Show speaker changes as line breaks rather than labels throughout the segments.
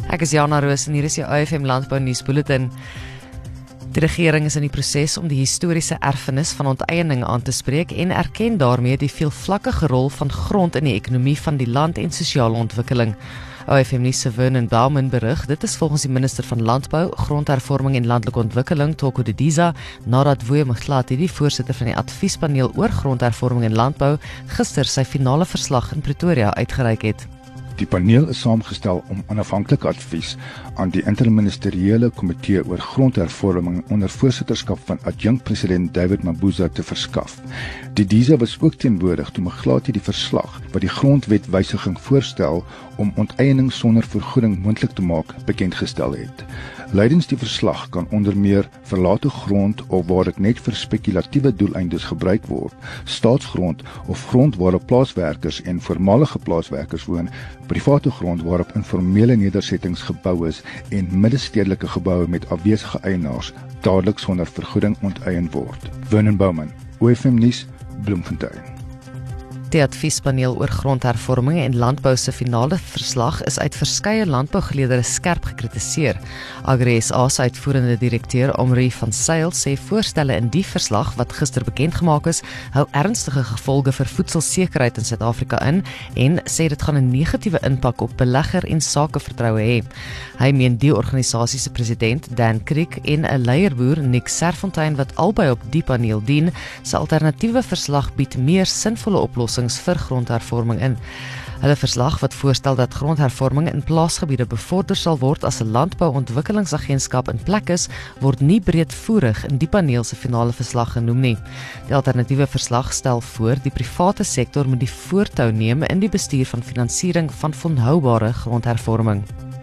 Ek is Jana Roos en hier is jou OFM Landbou Nuusbulletin. Die regering is in die proses om die historiese erfenis van onteiening aan te spreek en erken daarmee die veelvlakkige rol van grond in die ekonomie van die land en sosiale ontwikkeling. OFM nuus se Vernon Bauman berig, dit is volgens die minister van Landbou, Grondhervorming en Landelike Ontwikkeling, Thoko Didiza, nadat Vuyo Mhlati, die voorsitter van die adviespaneel oor grondhervorming en landbou, gister sy finale verslag in Pretoria uitgereik het.
Die paneel is saamgestel om onafhanklike advies aan die interministeriële komitee oor grondhervorming onder voorsitterskap van adjunkt-president David Mabuza te verskaf. Didiza was ook teenwoordig toe Mhlati die verslag wat die grondwetwysiging voorstel om onteiening sonder vergoeding moontlik te maak bekendgestel het. Lydens die verslag kan onder meer verlate grond of waar dit net vir spekulatiewe doeleindes gebruik word, staatsgrond of grond waarop plaaswerkers en voormalige plaaswerkers woon, private grond waarop informele nedersettings gebou is en middestedelike geboue met afwesige eienaars dadelik sonder vergoeding onteien word. Vernon Bauman, OFM nuus, Bloemfontein.
Die adviespaneel oor grondhervorming en landbou se finale verslag is uit verskeie landbougeleerdere skerp gekritiseer. Agri-SA se uitvoerende direkteur Omri van Sail sê voorstelle in die verslag wat gister bekend gemaak is, hou ernstige gevolge vir voedselsekerheid in Suid-Afrika in en sê dit gaan 'n negatiewe impak op belegger en sakevertroue hê. Hy meen die organisasie se president Dan Kriek en 'n leierboer Nick Serfontein wat albei op die paneel dien, se alternatiewe verslag bied meer sinvolle oplossings vir grondhervorming in. Hulle verslag wat voorstel dat grondhervorming in plaasgebiede bevorder sal word as 'n landbouontwikkelingsagentskap in plek is, word nie breedvoerig in die paneel se finale verslag genoem nie. Die alternatiewe verslag stel voor die private sektor moet die voortou neem in die bestuur van finansiering van volhoubare grondhervorming.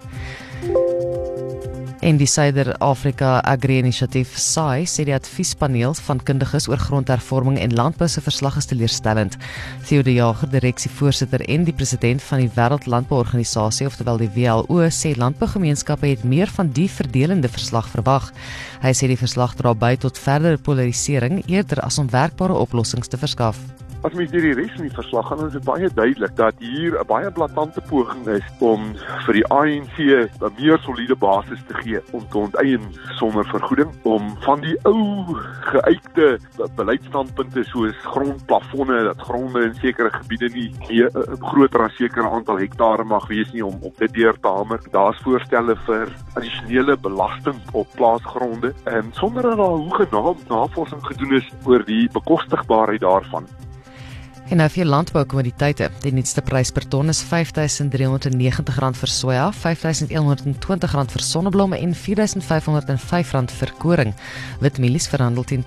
En die Suider-Afrika Agri-inisiatief SAI sê die adviespaneel van kundiges oor grondhervorming en landbou se verslag is teleurstellend. Theo de Jager, direksievoorsitter en die president van die Wêreldlandbouorganisasie, oftewel die WLO, sê landbougemeenskappe het meer van die verdelende verslag verwag. Hy sê die verslag dra by tot verdere polarisering eerder as om werkbare oplossings te verskaf.
As mens deur die res van die verslag gaan, is dit baie duidelik dat hier 'n baie blaatante poging is om vir die ANC 'n meer soliede basis te gee om te onteien sonder vergoeding, om van die ou geuite beleidsstandpunte soos grondplafonne, dat gronde in sekere gebiede nie groter as sekere aantal hektare mag wees nie, om dit deur te hamer. Daar's voorstelle vir addisionele belasting op plaasgronde, en sonder dat daar hoegenaamd navorsing gedoen is oor die bekostigbaarheid daarvan.
En nou vir landboukommoditeite. Die nuutste prys per ton is R5.390 vir soja, R5.120 vir sonneblomme en R4.505 vir koring. Witmielies verhandel teen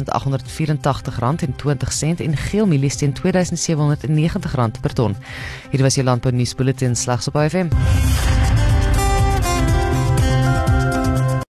R2.884.20 en geelmielies teen R2.790 per ton. Hier was jou landbou nuusbulletin slegs op OFM.